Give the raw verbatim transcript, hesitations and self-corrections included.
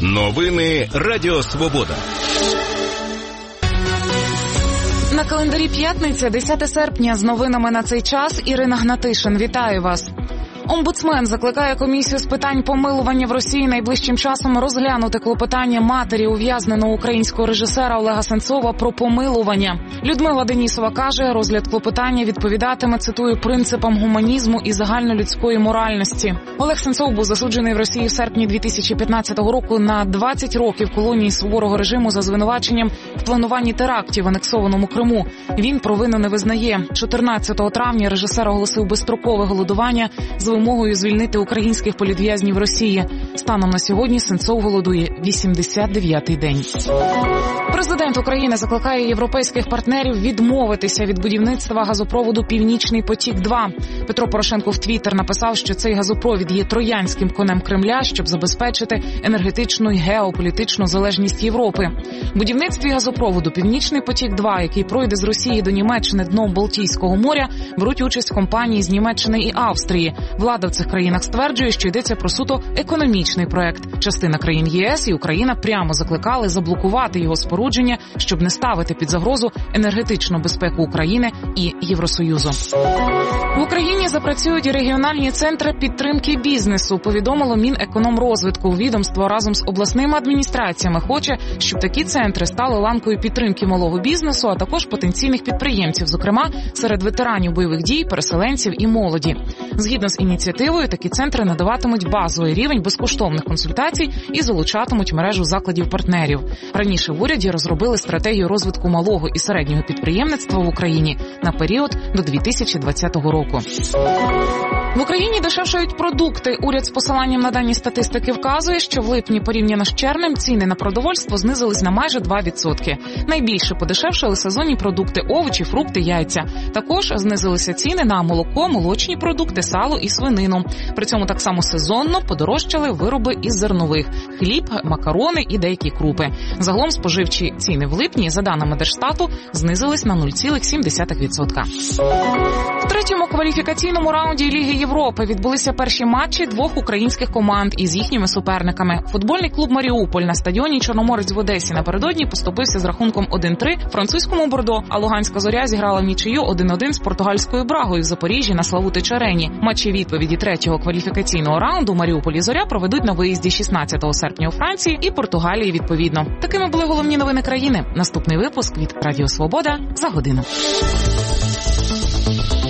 Новини Радіо Свобода. На календарі п'ятниця, десяте серпня. З новинами на цей час Ірина Гнатишин. Вітаю вас. Омбудсмен закликає комісію з питань помилування в Росії найближчим часом розглянути клопотання матері ув'язненого українського режисера Олега Сенцова про помилування. Людмила Денісова каже, розгляд клопотання відповідатиме, цитую, принципам гуманізму і загальнолюдської моральності. Олег Сенцов був засуджений в Росії в серпні дві тисячі п'ятнадцятого року на двадцять років колонії суворого режиму за звинуваченням в плануванні терактів в анексованому Криму. Він провину не визнає. чотирнадцятого травня режисер оголосив безстрокове голодування з вимогою звільнити українських політв'язнів Росії. Станом на сьогодні Сенцов голодує вісімдесят дев'ятий день. Президент України закликає європейських партнерів відмовитися від будівництва газопроводу «Північний потік-два». Петро Порошенко в Твіттер написав, що цей газопровід є троянським конем Кремля, щоб забезпечити енергетичну і геополітичну залежність Європи. В будівництві газопроводу «Північний потік-два», який пройде з Росії до Німеччини дном Балтійського моря, беруть участь компанії з Німеччини і Австрії. Влада в цих країнах стверджує, що йдеться про суто економічний проект. Частина країн ЄС і Україна прямо закликали заблокувати його спорудження, щоб не ставити під загрозу енергетичну безпеку України і Євросоюзу. В Україні запрацюють регіональні центри підтримки бізнесу, повідомило Мінекономрозвитку. Відомство разом з обласними адміністраціями хоче, щоб такі центри стали ланкою підтримки малого бізнесу, а також потенційних підприємців, зокрема серед ветеранів бойових дій, переселенців і молоді. Згідно з ініціативою, такі центри надаватимуть базовий рівень безкоштовних консультацій і залучатимуть мережу закладів-партнерів. Раніше в уряді розробили стратегію розвитку малого і середнього підприємництва в Україні на період до дві тисячі двадцятого року. В Україні дешевшають продукти. Уряд з посиланням на дані статистики вказує, що в липні порівняно з червнем ціни на продовольство знизились на майже два відсотки. Найбільше подешевшали сезонні продукти – овочі, фрукти, яйця. Також знизилися ціни на молоко, молочні продукти, сало і свинину. При цьому так само сезонно подорожчали вироби із зернових – хліб, макарони і деякі крупи. Загалом споживчі ціни в липні, за даними Держстату, знизились на нуль цілих сім десятих відсотка. В третьому кваліфікаційному раунді Ліги Європи відбулися перші матчі двох українських команд із їхніми суперниками. Футбольний клуб «Маріуполь» на стадіоні «Чорноморець» в Одесі напередодні поступився з рахунком один три французькому «Бордо», а Луганська «Зоря» зіграла в нічию один один з португальською «Брагою» в Запоріжжі на Славутич-арені. Матчі відповіді третього кваліфікаційного раунду «Маріуполь» і «Зоря» проведуть на виїзді шістнадцятого серпня у Франції і Португалії відповідно. Такими були головні новини країни. Наступний випуск від Радіо Свобода за годину.